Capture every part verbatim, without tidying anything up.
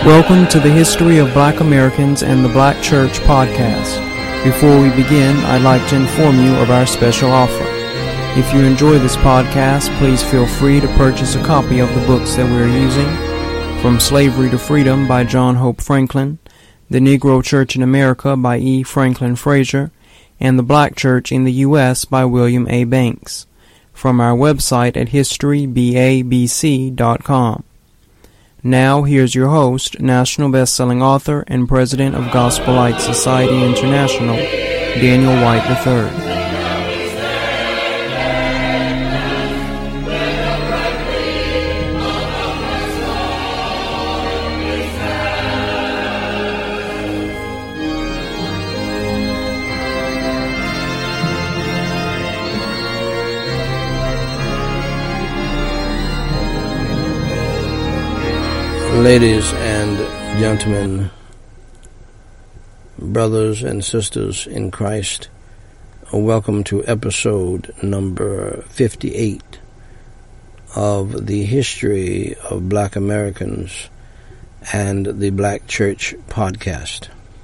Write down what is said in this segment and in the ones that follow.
Welcome to the History of Black Americans and the Black Church podcast. Before we begin, I'd like to inform you of our special offer. If you enjoy this podcast, please feel free to purchase a copy of the books that we're using: From Slavery to Freedom by John Hope Franklin, The Negro Church in America by E. Franklin Frazier, and The Black Church in the U S by William A. Banks, from our website at history babc dot com. Now, here's your host, national best-selling author and president of Gospel Light Society International, Daniel White the third. Ladies and gentlemen, brothers and sisters in Christ, welcome to episode number fifty-eight of the History of Black Americans and the Black Church podcast.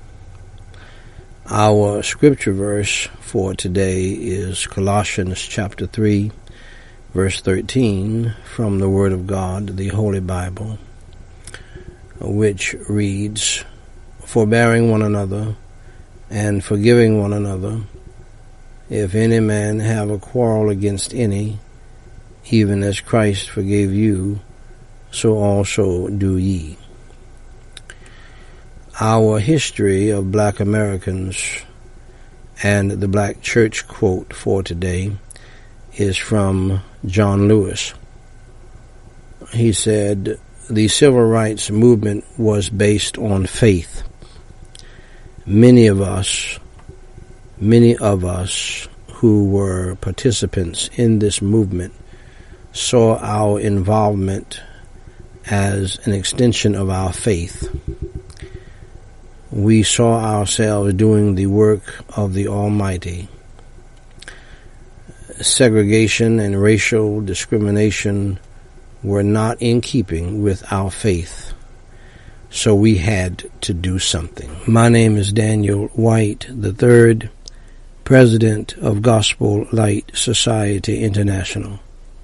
Our scripture verse for today is Colossians chapter three, verse thirteen, from the Word of God, the Holy Bible, which reads, "Forbearing one another, and forgiving one another, if any man have a quarrel against any, even as Christ forgave you, so also do ye." Our History of Black Americans and the Black Church quote for today is from John Lewis. He said, "The civil rights movement was based on faith. Many of us, many of us who were participants in this movement saw our involvement as an extension of our faith. We saw ourselves doing the work of the Almighty. Segregation and racial discrimination were not in keeping with our faith, so we had to do something." My name is Daniel White the third, president of Gospel Light Society International.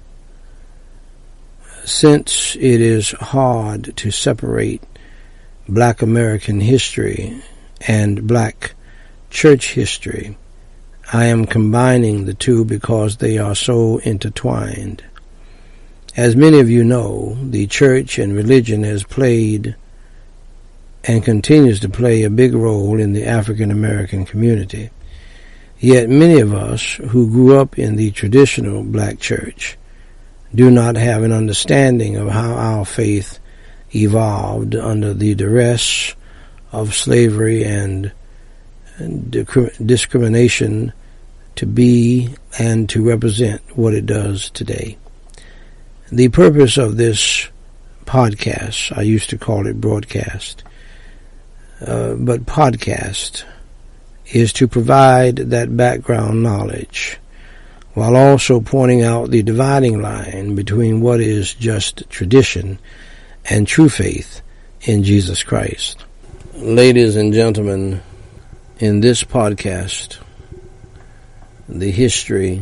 Since it is hard to separate Black American history and Black Church history, I am combining the two because they are so intertwined. As many of you know, the church and religion has played and continues to play a big role in the African American community. Yet many of us who grew up in the traditional black church do not have an understanding of how our faith evolved under the duress of slavery and discrimination to be and to represent what it does today. The purpose of this podcast, I used to call it broadcast, uh, but podcast, is to provide that background knowledge while also pointing out the dividing line between what is just tradition and true faith in Jesus Christ. Ladies and gentlemen, in this podcast, the history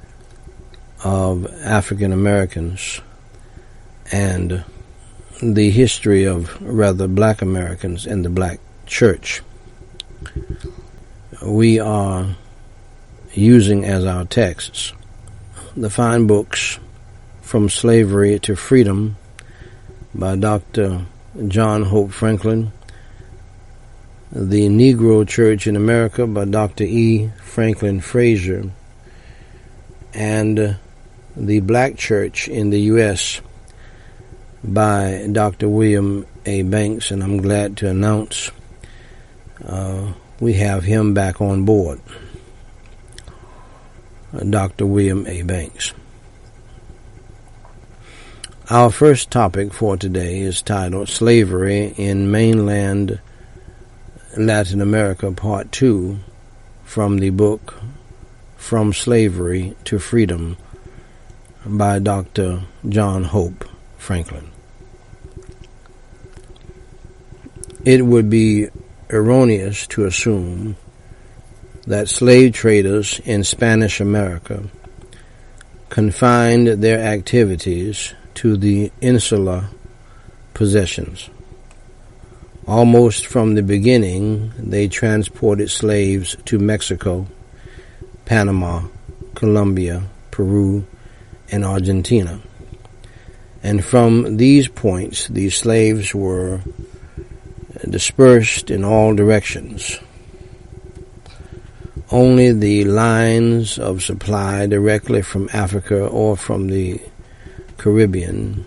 of African Americans and the history of, rather, Black Americans and the Black Church, we are using as our texts the fine books From Slavery to Freedom by Doctor John Hope Franklin, The Negro Church in America by Doctor E. Franklin Frazier, and The Black Church in the U S by Doctor William A. Banks, and I'm glad to announce uh, we have him back on board, Doctor William A. Banks. Our first topic for today is titled Slavery in Mainland Latin America, Part two, from the book From Slavery to Freedom by Doctor John Hope Franklin. it would be erroneous to assume that slave traders in Spanish America confined their activities to the insular possessions. Almost from the beginning, they transported slaves to Mexico, Panama, Colombia, Peru, and Argentina. And from these points, these slaves were dispersed in all directions. Only the lines of supply directly from Africa or from the Caribbean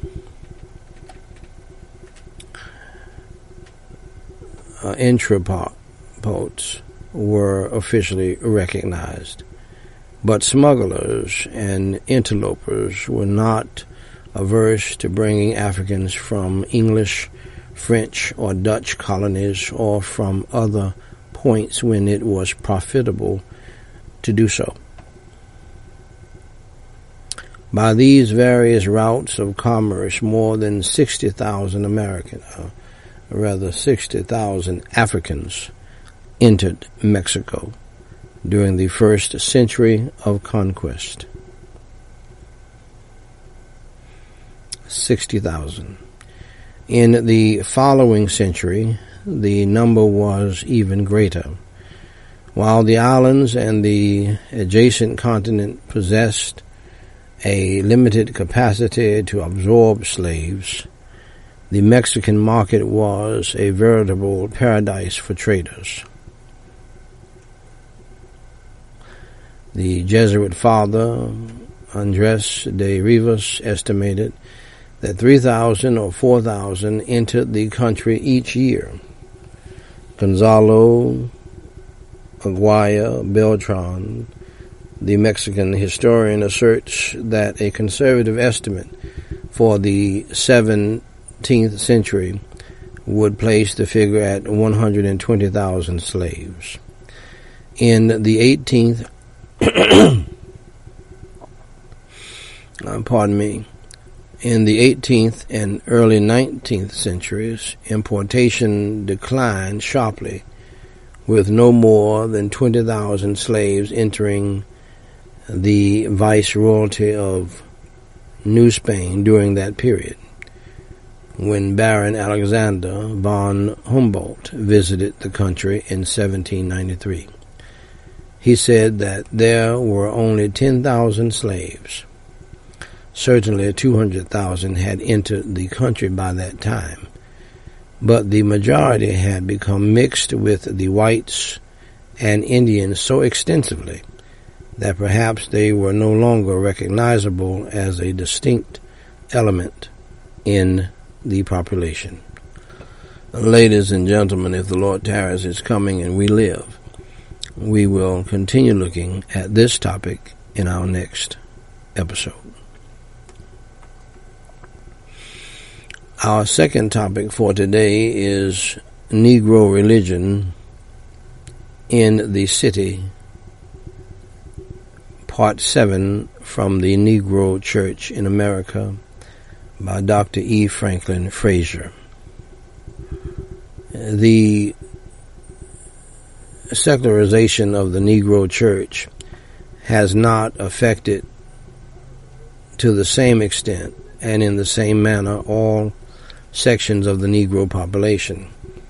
uh, intraports were officially recognized. But smugglers and interlopers were not averse to bringing Africans from English, French, or Dutch colonies or from other points when it was profitable to do so. By these various routes of commerce, more than sixty thousand American, uh, rather sixty thousand Africans entered Mexico during the first century of conquest. sixty thousand. In the following century, the number was even greater. While the islands and the adjacent continent possessed a limited capacity to absorb slaves, the Mexican market was a veritable paradise for traders. The Jesuit father, Andres de Rivas, estimated that three thousand or four thousand entered the country each year. Gonzalo Aguirre Beltran, the Mexican historian, asserts that a conservative estimate for the seventeenth century would place the figure at one hundred twenty thousand slaves. In the eighteenth, uh, pardon me, in the eighteenth and early nineteenth centuries, importation declined sharply, with no more than twenty thousand slaves entering the viceroyalty of New Spain during that period, when Baron Alexander von Humboldt visited the country in seventeen ninety-three. He said that there were only ten thousand slaves. Certainly two hundred thousand had entered the country by that time, but the majority had become mixed with the whites and Indians so extensively that perhaps they were no longer recognizable as a distinct element in the population. Ladies and gentlemen, if the Lord tarries is coming and we live, we will continue looking at this topic in our next episode. Our second topic for today is Negro religion in the city, Part seven, from the Negro Church in America by Doctor E. Franklin Frazier. The secularization of the Negro Church has not affected to the same extent and in the same manner all sections of the Negro population.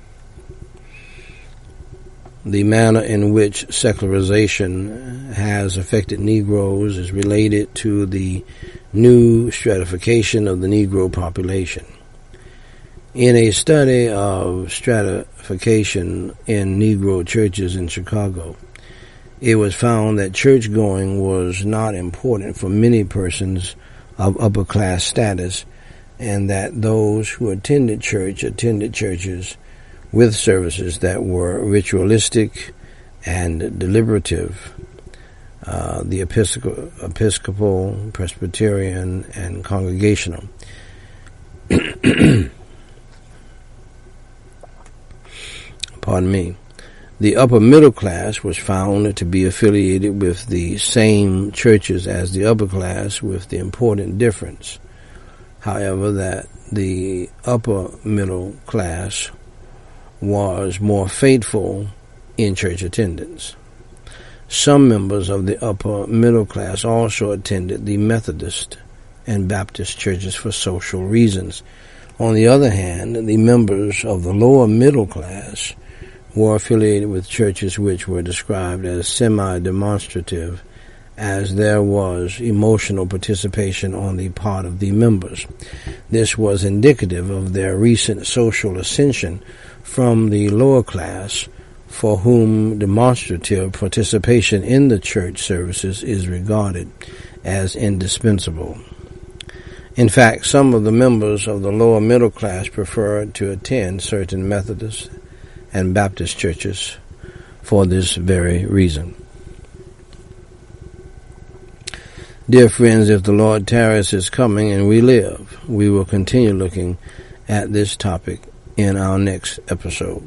The manner in which secularization has affected Negroes is related to the new stratification of the Negro population. In a study of stratification in Negro churches in Chicago, it was found that church-going was not important for many persons of upper-class status, and that those who attended church attended churches with services that were ritualistic and deliberative. Uh, the Episcopal, Episcopal, Presbyterian, and Congregational. Pardon me. The upper middle class was found to be affiliated with the same churches as the upper class, with the important difference, however, that the upper middle class was more faithful in church attendance. Some members of the upper middle class also attended the Methodist and Baptist churches for social reasons. On the other hand, the members of the lower middle class were affiliated with churches which were described as semi-demonstrative, as there was emotional participation on the part of the members. This was indicative of their recent social ascension from the lower class, for whom demonstrative participation in the church services is regarded as indispensable. In fact, some of the members of the lower middle class preferred to attend certain Methodist and Baptist churches for this very reason. Dear friends, if the Lord tarries his coming and we live, we will continue looking at this topic in our next episode.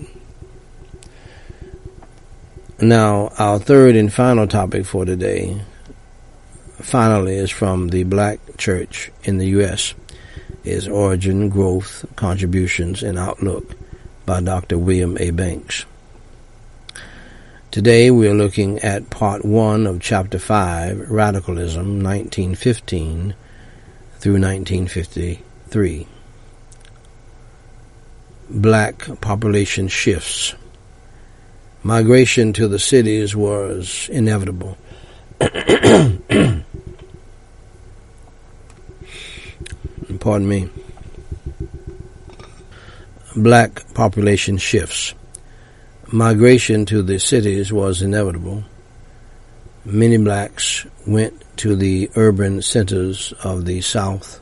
Now, our third and final topic for today, finally, is from the Black Church in the U S, is Origin, Growth, Contributions, and Outlook by Doctor William A. Banks. Today we are looking at part one of chapter five, Radicalism, nineteen fifteen through nineteen fifty-three. Black population shifts. Migration to the cities was inevitable. Pardon me. Black population shifts. Migration to the cities was inevitable. Many blacks went to the urban centers of the South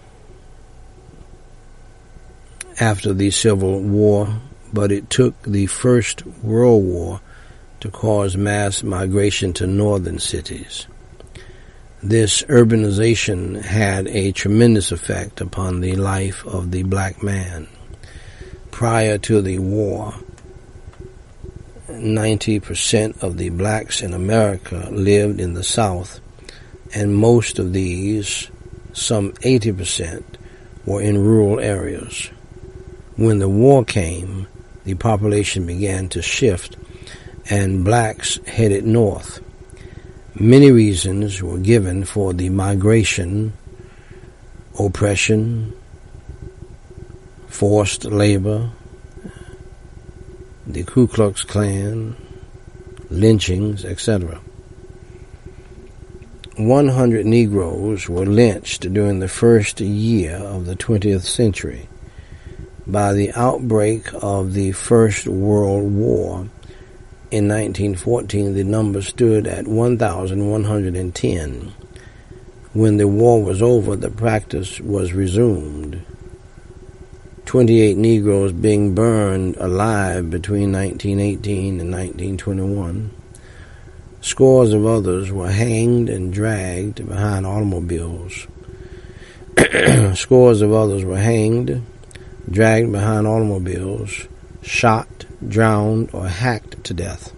after the Civil War, but it took the First World War to cause mass migration to northern cities. This urbanization had a tremendous effect upon the life of the black man. Prior to the war, ninety percent of the blacks in America lived in the South, and most of these, some eighty percent, were in rural areas. When the war came, the population began to shift, and blacks headed north. Many reasons were given for the migration: oppression, forced labor, the Ku Klux Klan, lynchings, et cetera. one hundred Negroes were lynched during the first year of the twentieth century. By the outbreak of the First World War in nineteen fourteen, the number stood at one thousand one hundred ten. When the war was over, the practice was resumed. twenty-eight Negroes being burned alive between nineteen eighteen and nineteen twenty-one. Scores of others were hanged and dragged behind automobiles. Scores of others were hanged, dragged behind automobiles, shot, drowned, or hacked to death.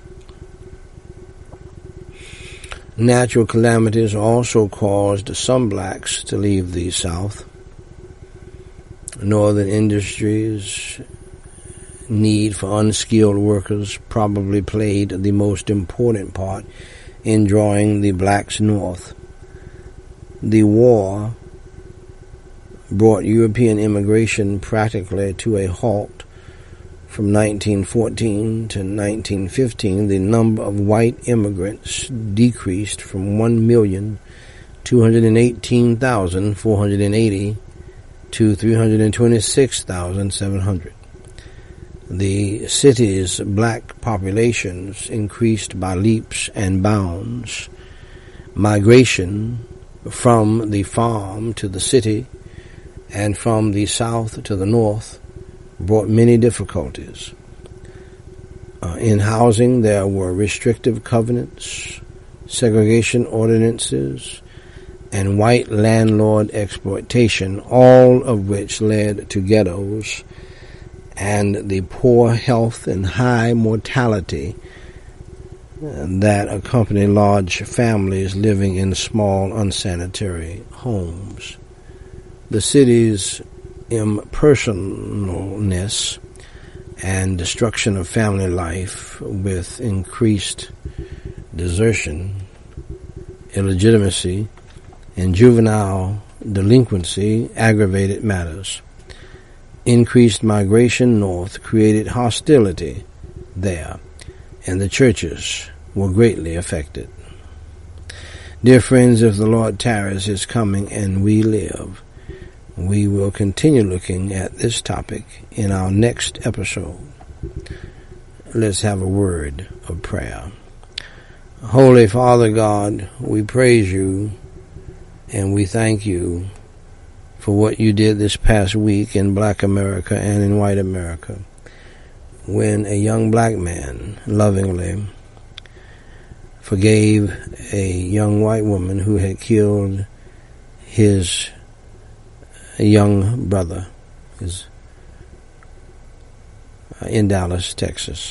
Natural calamities also caused some blacks to leave the South. Northern industries' need for unskilled workers probably played the most important part in drawing the blacks north. The war brought European immigration practically to a halt. From nineteen fourteen to nineteen fifteen, the number of white immigrants decreased from one million two hundred eighteen thousand four hundred eighty to three hundred twenty-six thousand seven hundred. The city's black populations increased by leaps and bounds. Migration from the farm to the city and from the south to the north brought many difficulties. Uh, in housing, there were restrictive covenants, segregation ordinances, and white landlord exploitation, all of which led to ghettos and the poor health and high mortality that accompany large families living in small, unsanitary homes. The city's impersonalness and destruction of family life with increased desertion, illegitimacy, and juvenile delinquency aggravated matters. Increased migration north created hostility there, and the churches were greatly affected. Dear friends, if the Lord tarries his coming and we live, we will continue looking at this topic in our next episode. Let's have a word of prayer. Holy Father God, we praise you and we thank you for what you did this past week in Black America and in white America, when a young black man lovingly forgave a young white woman who had killed his young brother his, uh, in Dallas, Texas.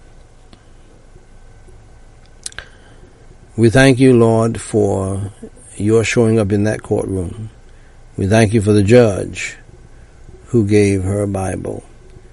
We thank you, Lord, for your showing up in that courtroom. We thank you for the judge who gave her a Bible.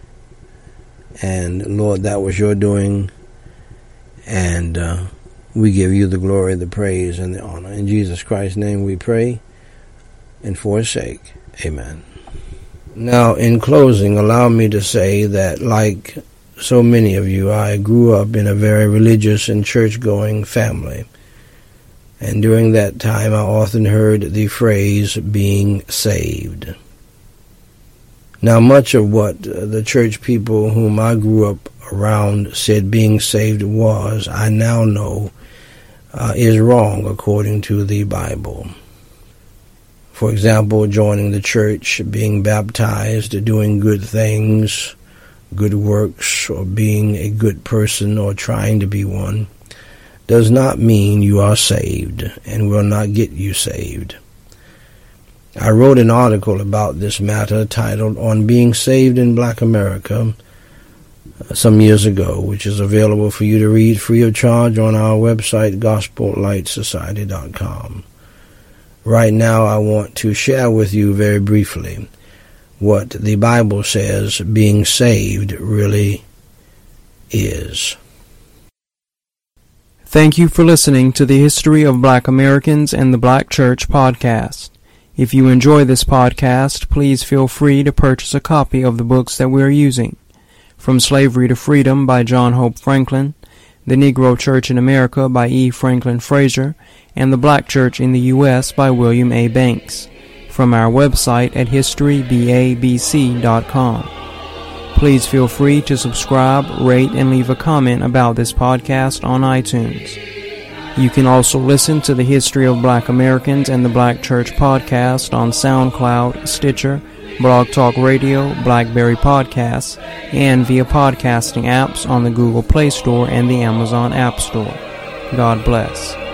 And, Lord, that was your doing, and uh, we give you the glory, the praise, and the honor. In Jesus Christ's name we pray, and for his sake, amen. Now, in closing, allow me to say that, like so many of you, I grew up in a very religious and church-going family. And during that time, I often heard the phrase, being saved. Now, much of what the church people whom I grew up around said being saved was, I now know, uh, is wrong according to the Bible. For example, joining the church, being baptized, doing good things, good works, or being a good person or trying to be one, does not mean you are saved and will not get you saved. I wrote an article about this matter titled On Being Saved in Black America uh, some years ago, which is available for you to read free of charge on our website, gospel light society dot com. Right now, I want to share with you very briefly what the Bible says being saved really is. Thank you for listening to the History of Black Americans and the Black Church podcast. If you enjoy this podcast, please feel free to purchase a copy of the books that we are using. From Slavery to Freedom by John Hope Franklin, The Negro Church in America by E. Franklin Frazier, and The Black Church in the U S by William A. Banks, from our website at history b a b c dot com. Please feel free to subscribe, rate, and leave a comment about this podcast on iTunes. You can also listen to the History of Black Americans and the Black Church podcast on SoundCloud, Stitcher, Blog Talk Radio, BlackBerry Podcasts, and via podcasting apps on the Google Play Store and the Amazon App Store. God bless.